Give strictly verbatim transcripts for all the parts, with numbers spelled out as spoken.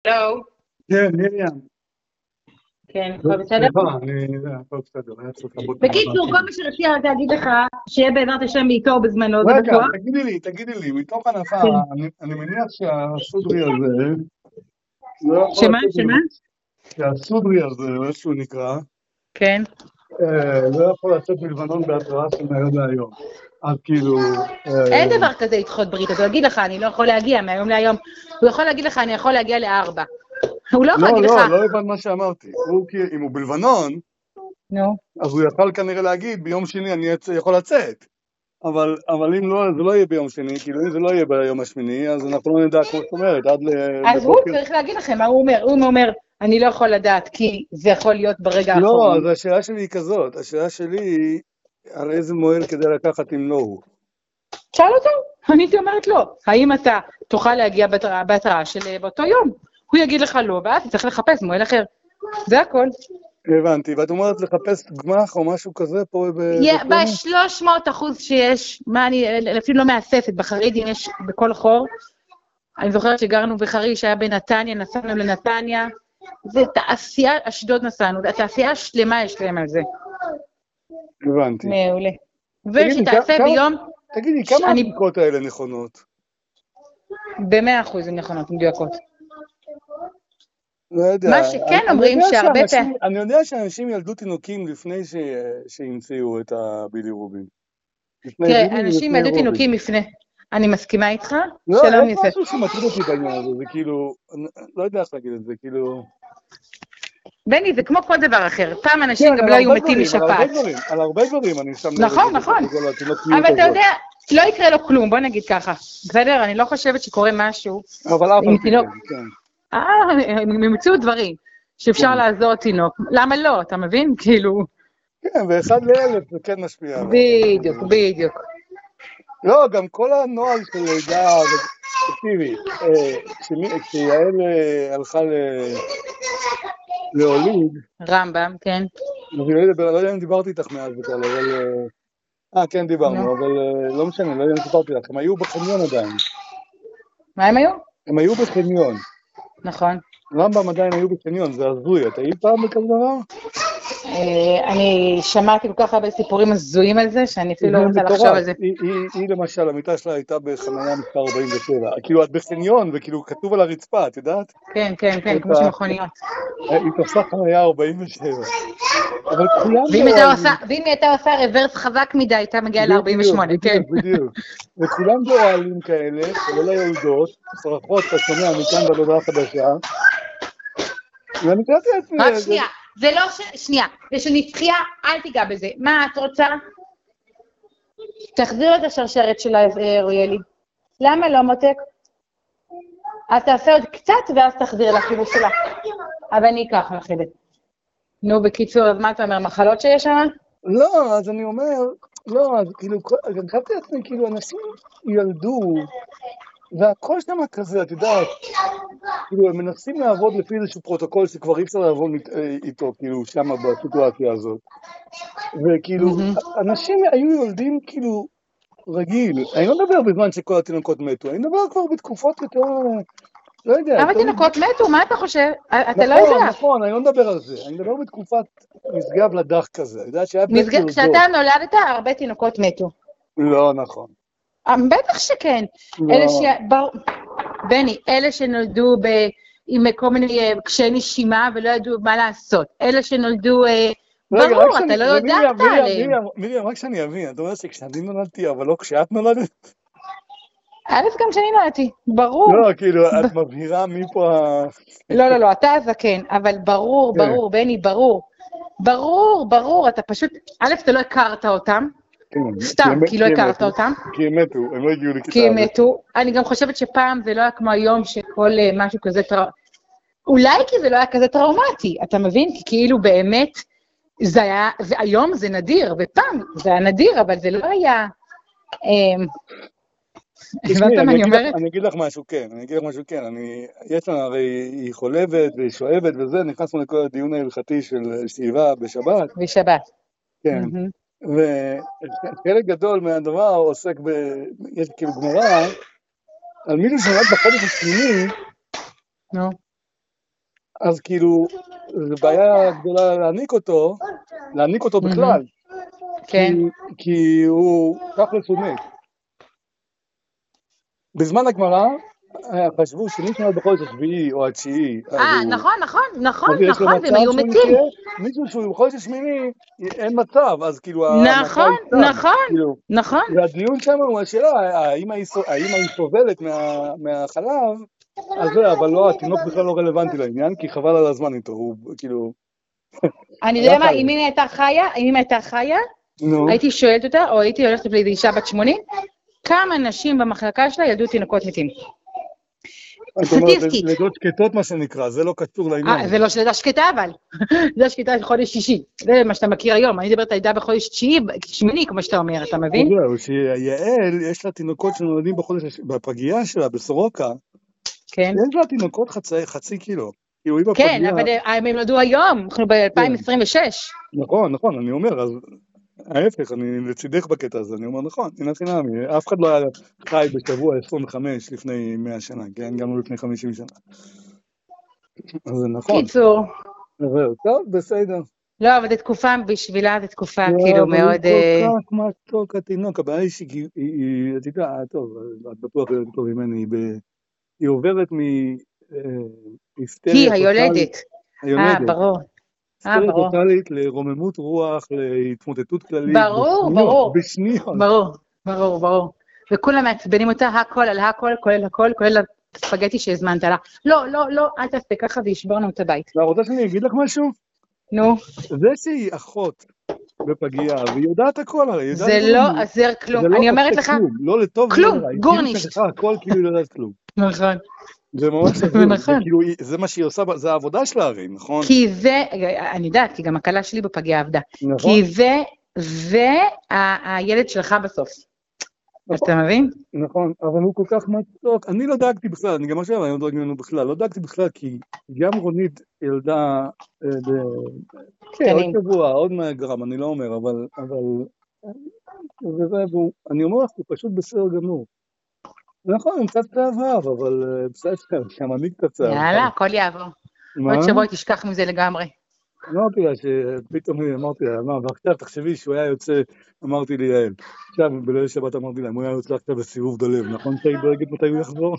לא. כן, מרים. כן, הכל בסדר? סליחה, אני... זה, הכל בסדר, היה צריך לעבוד את בקיצור, כל מה שרציתי רק להגיד לך, שיהיה בעזרת השם בעיקר בזמנו, זה רגע, בטוח. תגידי לי, תגידי לי, מתוך הנחה, כן. אני, אני מניח שהסודרי הזה, לא יכול שמה? לצאת שמה? מלבנון, שהסודרי הזה, או איך שהוא נקרא, כן. אה, לא יכול לצאת מלבנון בהתראה של מהיום להיום. אז כאילו... אין אה, דבר כזה לדחות ברית, אז הוא יגיד לך, אני לא יכול להגיע מהיום להיום. הוא יכול להגיד לך, אני יכול להגיע לארבע. הוא לא יכול לא, להגיד לך, לא, לא הבנת מה שאמרתי. הוא, כי- אם הוא בלבנון, נו. אז הוא יכול כנראה להגיד, ביום שני אני יצא- יכול לצאת. אבל, אבל אם לא, זה לא יהיה ביום שני, כאילו אם זה לא יהיה ביום השמיני, אז אנחנו לא נדע, כמו שאת אומרת, עד ל- אז הוא לבוקר. צריך להגיד לכם מה הוא אומר. הוא אומר, אני לא יכול לדעת, כי זה יכול להיות ברגע לא, האחרון. אז השאלה שלי היא כזאת, השאלה שלי היא, על איזה מועל כדי לקחת אם לא הוא. שאל אותו, אני הייתי אומרת לא. האם אתה תוכל להגיע בהתראה בהתראה של באותו יום? הוא יגיד לך לא, ואז צריך לחפש מועל אחר. זה הכל. הבנתי, ואת אומרת לחפש גמח או משהו כזה פה בבית? ב-שלוש מאות אחוז שיש, מה אני, אפילו לא מאספת, בחרידים יש בכל חור. אני זוכרת שגרנו בחריש, שהיה בנתניה, נסענו לנתניה. זה תעשייה, אשדוד נסענו, התעשייה שלמה יש להם על זה. הבנתי. מעולה. תגידי, ושתעשה כמה, ביום, תגידי, ש- כמה אני הבדיקות האלה נכונות? במאה אחוז הן נכונות, מדויקות. לא יודע, מה אני, שכן אני אומרים יודע שהרבה שאנשים, פעמים, אני יודע שאנשים ילדו תינוקים לפני ש, שהמציאו את הבילירובין. לפני תראה, בילי אנשים ולפני ילדו רובין. תינוקים לפני, אני מסכימה איתך, לא, שלום יש יוסף. משהו שמטריד אותי בעניין הזה, זה כאילו, אני לא יודע איך להגיד את זה, כאילו... בני, זה כמו כל דבר אחר, פעם אנשים כן, גם על לא היו הרבה מתים דברים, על הרבה משפעת. דברים, על הרבה דברים אני שם לב נכון, לזה, נכון. בכל התינוקיות אבל אתה הזאת. יודע, לא יקרה לו כלום, בוא נגיד ככה. בסדר? אני לא חושבת שקורה משהו אבל אף על עם פי תינוק. כן, כן. אה, הם ימצאו דברים שאפשר כן, לעזור תינוק. למה לא? אתה מבין? כאילו, כן, ואחד לאלף זה כן משפיע עליו. בדיוק, בדיוק. לא, גם כל הנוהל של לידה, תקשיבי, כשיעל הלכה להוליד, רמב"ם, כן. אני לא יודע לא יודע אם דיברתי איתך מאז בכלל, אבל... אה, כן דיברנו, נו. אבל לא משנה, לא יודע אם סיפרתי לך, הם היו בחניון עדיין. מה הם היו? הם היו בחניון. נכון. רמב"ם עדיין היו בחניון, זה הזוי, את היית פעם בכזה דבר? אה, אני שמעתי כל כך הרבה סיפורים הזויים על זה, שאני אפילו זה לא רוצה לחשוב מטורף. על זה. היא, היא, היא למשל, המיטה שלה הייתה בחניה מספר ארבעים ושבע. כאילו, את בחניון, וכאילו כתוב על הרצפה, את יודעת? כן, כן, כן, כמו שמכוניות. היא תפסה חניה ארבעים ושבע. אבל כולם ואם הייתה עושה, באוהלים. ואם הייתה עושה רוורס חזק מדי, הייתה מגיעה ל-ארבעים בדיוק, ושמונה, כן. בדיוק, בדיוק. וכולם באוהלים כאלה, כולל היולדות, צרחות, אתה שומע מכאן ועד הודעה חדשה. ואני קראתי לעצמי... רק שנייה, זה לא ש... שנייה, יש לי דחייה, אל תיגע בזה. מה את רוצה? תחזיר את השרשרת של האוריאלי. למה לא מותק? אז תעשה עוד קצת ואז תחזיר לכיוון שלה. אבל אני אקח לך את זה. נו, בקיצור, אז מה אתה אומר, מחלות שיש שם? לא, אז אני אומר, לא, אז כאילו, גם קראתי לעצמי, כאילו, אנשים ילדו, והכל שם כזה, את יודעת, כאילו, הם מנסים לעבוד לפי איזשהו פרוטוקול שכבר אי אפשר לעבוד איתו, כאילו, שם בסיטואציה הזאת. וכאילו, אנשים היו יולדים, כאילו, רגיל. אני לא מדבר בזמן שכל התינוקות מתו, אני מדבר כבר בתקופות יותר, לא יודע. למה תינוקות מתו? מה אתה חושב? אתה לא נכון, יודע. נכון, אני לא מדבר על זה. אני מדבר בתקופת משגב לדח כזה. אני יודעת שהיה בית יולדות. כשאתה נולדת, הרבה תינוקות מתו. לא, נכון. בטח שכן. לא. אלה ש... בני, אלה שנולדו ב... עם כל מיני קשיי נשימה ולא ידעו מה לעשות. אלה שנולדו... ברור, אתה לא יודעת עליהם. מרים, רק שאני אבין, את אומרת שכשאני נולדתי, אבל לא כשאת נולדת? א', גם כשאני נולדתי, ברור. לא, כאילו, את מבהירה מי פה ה... לא, לא, לא, אתה הזקן, אבל ברור, ברור, בני, ברור. ברור, ברור, אתה פשוט... א', אתה לא הכרת אותם. סתם, כי לא הכרת אותם. כי הם מתו, הם לא הגיעו לכיתה. כי הם מתו. אני גם חושבת שפעם זה לא היה כמו היום שכל משהו כזה טראומטי. אולי כי זה לא היה כזה טראומטי, אתה מבין? כי כאילו באמת, זה היה, היום זה נדיר, ופעם זה היה נדיר, אבל זה לא היה... תשמעי, אני אגיד לך משהו, כן, אני אגיד לך משהו, כן, יש לנו, הרי היא חולבת והיא שואבת וזה, נכנסנו לכל הדיון ההלכתי של שאיבה בשבת. בשבת. כן. וחלק גדול מהדבר עוסק ב... יש כאילו גמרא, על מישהו שנולד בחודש השמיני, אז כאילו, זו בעיה גדולה להעניק אותו, להעניק אותו מהמם. בכלל, כי, כן. כי הוא תכלס הוא מת. בזמן הגמרא, אה, חשבו שמי שנולד בחודש השביעי או התשיעי, אז אה, הוא, נכון, נכון, נכון, אז יש לו נכון, והם מצב היו שהוא מתים. יחיה, מישהו שהוא בחודש השמיני, אין מצב, אז כאילו ההנקה נכון, היא סתם, נכון, כאילו, נכון. והדיון שם הוא השאלה, האם היא סו- האם היא סובלת מה, מהחלב, אז זה, אבל לא, התינוק בכלל לא רלוונטי לעניין, כי חבל על הזמן איתו, הוא כאילו, אני יודע הלך מה, אם עליו. היא הייתה חיה, אם היא הייתה חיה, נו, הייתי שואלת אותה, או הייתי הולכת לאיזו אישה בת שמונים, כמה נשים במחלקה שלה ילדו תינוקות מתים. את אומרת, סטטיסטית. לידות שקטות מה שנקרא, זה לא קשור לעניין אה, הזה. זה לא לידה שקטה אבל. לידה שקטה בחודש שישי. זה מה שאתה מכיר היום. אני מדברת על לידה בחודש תשיעי, שמיני, כמו שאתה אומר, אתה מבין? זהו, שיעל, יש לה תינוקות שנולדים בחודש, הש- בפגייה שלה, בסורוקה, כן. יש לה תינוקות חצי, חצי קילו. כאילו היא כן, בפגייה, אבל הם נולדו היום, אנחנו ב-אלפיים עשרים ושש. נכון, נכון, אני אומר, אז ההפך, אני לצידך בקטע הזה, אני אומר, נכון, הנה חינמי, אף אחד לא היה חי בשבוע עשרים וחמש לפני מאה שנה, כן? גם לא לפני חמישים שנה. אז זה נכון. קיצור, זהו, טוב, בסדר. לא, אבל זו תקופה, בשבילה זו תקופה לא, כאילו אבל הוא מאוד... כל אה, כך מתוק התינוק, הבעיה היא שהיא, היא- היא- את יודעת, טוב, את בטוח יודעת טוב ממני, היא ב- היא עוברת מהיסטריה היא טוטאלית, היולדת. אה, היולדת, ברור. אה, היסטריה ברור. טוטאלית לרוממות רוח, להתמוטטות כללית, ברור, בשניות, ברור. בשניות. ברור, ברור, ברור. וכולם מעצבנים אותה, הכל על הכל, כולל הכל, כולל הספגטי שהזמנת לה. לא, לא, לא, אל תעשה ככה, זה ישבור לנו את הבית. אתה רוצה שאני אגיד לך משהו? נו, זה שהיא אחות בפגייה, והיא יודעת הכל הרי, היא יודעת זה הכל, לא עוזר כלום. זה לא אני עושה אומרת לך, כלום, לא לטוב ולא כלום, לרע, היא כאילו גורנישט. שכחה הכל כאילו היא לא יודעת כלום. נכון, זה ממש הזוי, זה נכון. כאילו, היא- זה מה שהיא עושה, זה העבודה שלה הרי, נכון? כי זה, אני יודעת, כי גם הכלה שלי בפגייה עבדה. נכון, כי זה, זה ה- הילד שלך בסוף. אז נכון, אתה מבין? נכון, אבל הוא כל כך מתוק, אני לא דאגתי בכלל, אני גם עכשיו, אני לא דואג ממנו בכלל, לא דאגתי בכלל, כי גם רונית ילדה, אה, ב- כן, עוד קטנים. שבוע, עוד מאה גרם, אני לא אומר, אבל, אבל, וזה, והוא- אני אומר לך, הוא פשוט בסדר גמור. נכון, הוא קצת צהב, אבל אה, בסדר, גם אני קצת צהב. יאללה, הכל יעבור. מה? עוד שבוע תשכח מזה לגמרי. אמרתי לה שפתאום אמרתי לה, מה, ועכשיו תחשבי שהוא היה יוצא, אמרתי לי יעל, עכשיו בליל שבת אמרתי לה, הוא היה יוצא עכשיו בסיבוב דולב, נכון שהיא דואגת מתי הוא יחזור?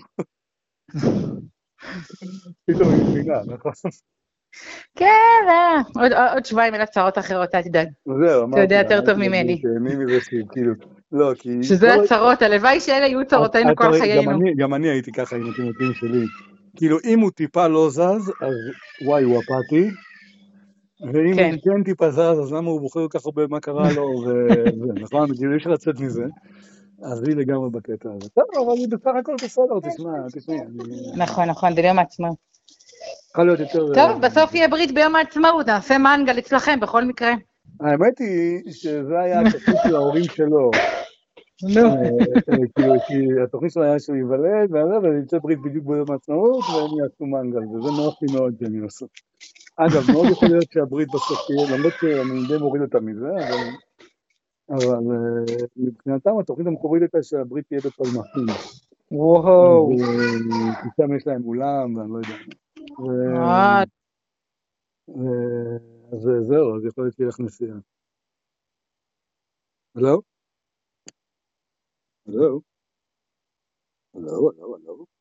פתאום היא מבינה, נכון? כן, אה, עוד, עוד שבועיים אל הצהרות אחרות, אל תדאג. זהו, אתה יודע אמרתי לה, יותר טוב אמרתי לה, ממני. תהני מזה שהיא כאילו, לא, כי שזה כל, הצהרות, הלוואי שאלה יהיו את- צרותינו את כל הרי- גם חיינו. אני, גם אני הייתי ככה עם התינוקים שלי, כאילו אם הוא טיפה לא זז, אז וואי, הוא אפאתי, ואם הוא כן. כן טיפה זז, אז למה הוא בוחר כל כך הרבה מה קרה לו, וזה, נכון? כאילו אי אפשר לצאת מזה. אז היא לגמרי בקטע הזה. טוב, אבל היא בסך הכל בסדר, תשמע, תשמעי, אני... נכון, נכון, זה ליום העצמאות. צריכה להיות יותר... טוב, בסוף יהיה ברית ביום העצמאות, נעשה מנגל אצלכם בכל מקרה. האמת היא שזה היה התוכנית של ההורים שלו. נו. אה, אה, כאילו, כי התוכנית שלו היה שהוא ייוולד, וזה, ויצא ברית בדיוק ביום העצמאות, והם יעשו מנגל, וזה נוח לי מאוד שהם יעשו. אגב, מאוד יכול להיות שהברית בסוף תהיה, למרות שאני די מוריד אותה מזה, אבל... אבל אה, מבחינתם התוכנית המקורית הייתה שהברית תהיה בפלמחים. וואו. כי שם יש להם אולם, ואני לא יודע. אה, ו- אז זהו, אז יכול להיות שילך נסיעה. הלו? הלו? הלו, הלו, הלו?